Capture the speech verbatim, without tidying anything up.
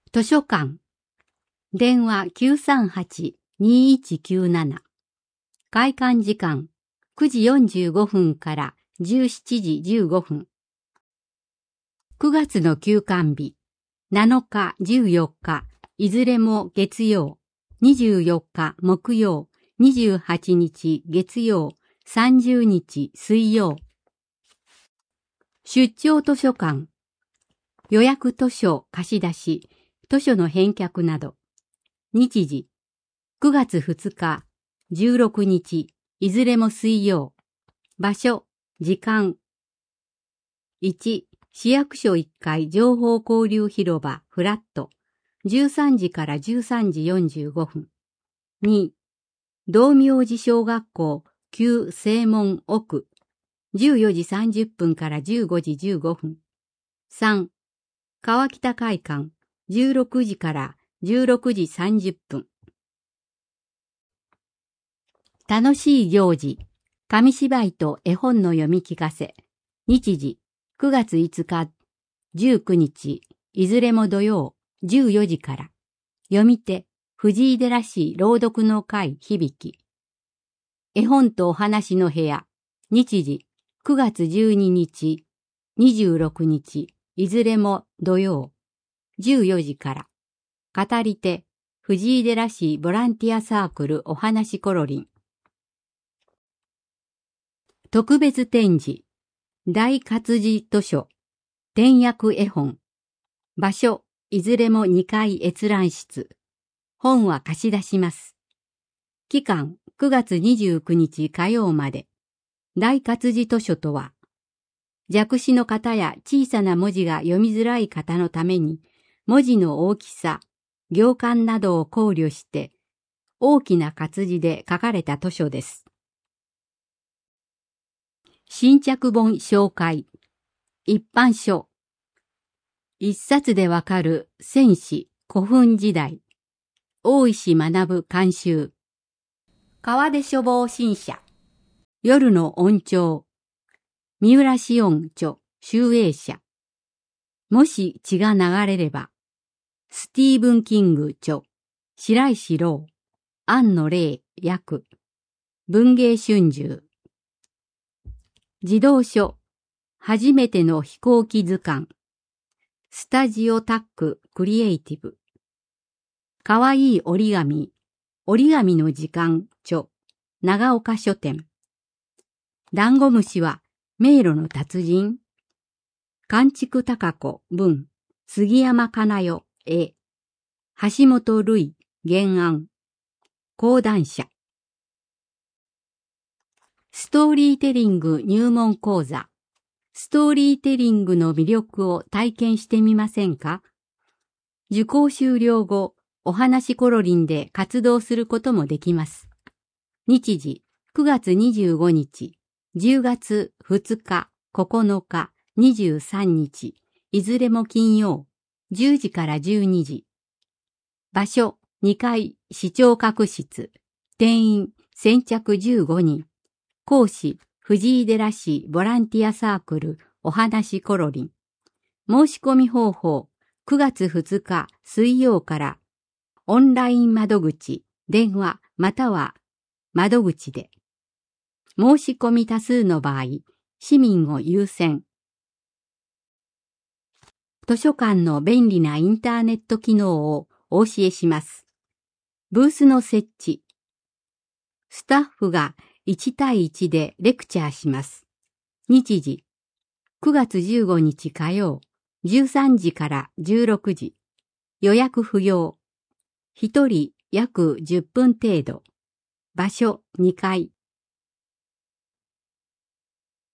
図書館。電話 きゅうさんはち にいちきゅうなな。開館時間くじよんじゅうごふんからじゅうしちじじゅうごふん。くがつの休館日、なのかじゅうよっか、いずれも月曜、にじゅうよっか木曜、にじゅうはちにち月曜、さんじゅうにち水曜。出張図書館。予約図書貸し出し、図書の返却など。日時、くがつふつか、じゅうろくにち、いずれも水曜。場所、時間。いち、市役所いっかい情報交流広場フラット、じゅうさんじからじゅうさんじよんじゅうごふん。に、道明寺小学校旧正門奥、じゅうよじさんじゅっぷんからじゅうごじじゅうごふん。さん、川北会館、じゅうろくじからじゅうろくじさんじゅっぷん。楽しい行事、紙芝居と絵本の読み聞かせ。日時、くがついつか、じゅうくにち、いずれも土曜、じゅうよじから。読み手、藤井寺市朗読の会響き。絵本とお話の部屋。日時、くがつじゅうににち、にじゅうろくにち、いずれも土曜、じゅうよじから。語り手、藤井寺市ボランティアサークルお話コロリン。特別展示、大活字図書、点訳絵本。場所、いずれもにかい閲覧室。本は貸し出します。期間、くがつにじゅうくにち火曜まで。大活字図書とは、弱視の方や小さな文字が読みづらい方のために、文字の大きさ、行間などを考慮して、大きな活字で書かれた図書です。新着本紹介。一般書。一冊でわかる戦史古墳時代。大石学監修。川出書房新社。夜の音調。三浦紫音著集英社。もし血が流れれば。スティーブン・キング著白石郎。庵野霊訳。文芸春秋。児童書。初めての飛行機図鑑。スタジオタッククリエイティブ。かわいい折り紙。折り紙の時間著長岡書店。ダンゴムシは迷路の達人。関竹貴子文。杉山かなよ絵。橋本類原案。講談社。ストーリーテリング入門講座。ストーリーテリングの魅力を体験してみませんか？受講終了後、お話コロリンで活動することもできます。日時、くがつにじゅうごにち、じゅうがつふつか、ここのか、にじゅうさんにち、いずれも金曜、じゅうじからじゅうにじ。場所、にかい、視聴覚室。定員、先着じゅうごにん。講師、藤井寺市ボランティアサークルお話コロリン。申し込み方法、くがつふつか水曜からオンライン窓口、電話または窓口で。申し込み多数の場合、市民を優先。図書館の便利なインターネット機能をお教えします。ブースの設置。スタッフがいちたいいちでレクチャーします。日時、くがつじゅうごにち火曜、じゅうさんじからじゅうろくじ。予約不要。ひとり約じゅっぷん程度。場所にかい。